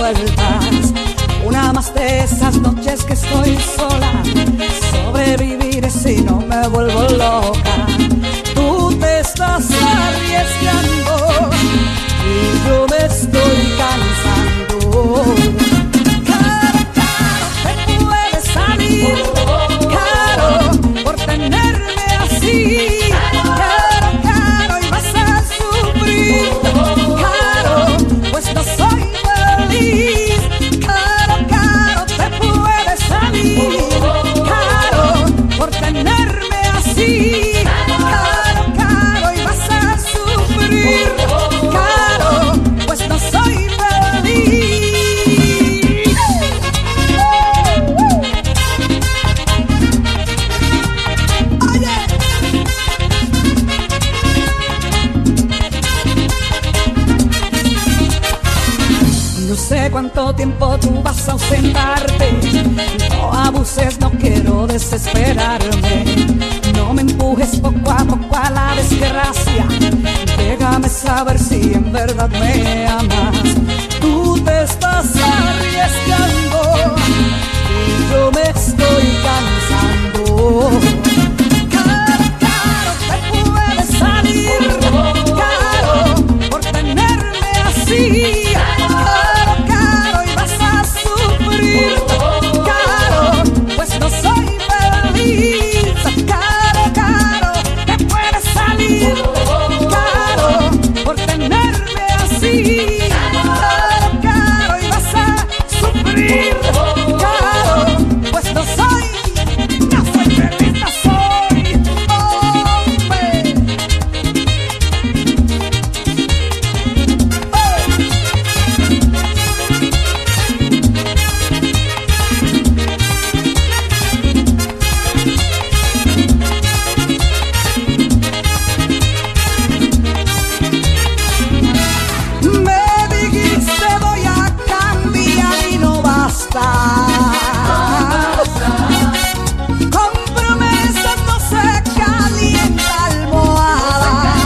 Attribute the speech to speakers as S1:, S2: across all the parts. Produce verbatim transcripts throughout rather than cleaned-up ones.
S1: vueltas. Una más de esas noches que estoy sola. Sobreviviré si no me vuelvo loca. Tú te estás arriesgando y yo me estoy cansando. Caro, caro, te puede salir caro por tenerme así. Caro, caro, y vas a sufrir. Caro, pues no soy feliz. Caro, caro, te puede salir caro por tenerme así. Caro, caro, y vas a sufrir. Caro, pues no soy feliz. Oye, no sé cuánto tiempo tú vas a ausentarte. No abuses, no quiero desesperarme. No me empujes poco a poco a la desgracia. Déjame saber si en verdad me amas. Tú te estás arriesgando y yo me estoy cansando. Caro, caro, te puede salir caro por tenerme así. Caro, caro, y vas a sufrir. Caro, pues no soy feliz. Caro, caro, te puede salir caro por tenerme así. Caro, caro, y vas a sufrir. Caro, pues no soy, no soy feliz, no soy hombre. Me dijiste voy a cambiar y no basta. Con promesas no se calienta almohada.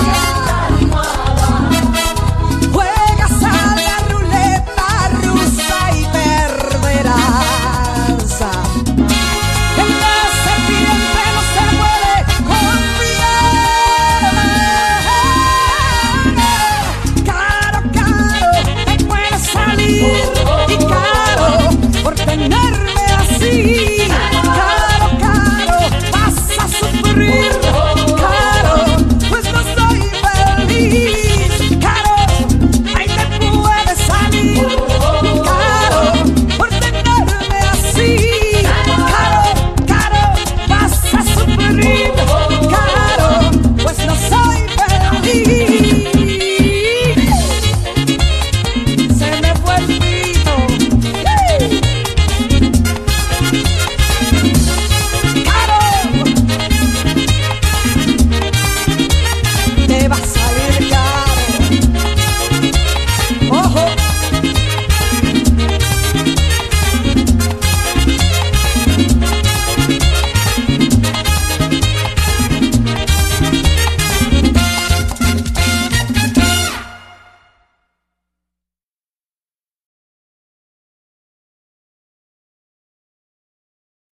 S1: Juegas a la ruleta rusa y perderás. En la serpiente no se puede confiar. Caro, caro, te puede salir y caro por tenerme así. Caro, caro, vas a sufrir.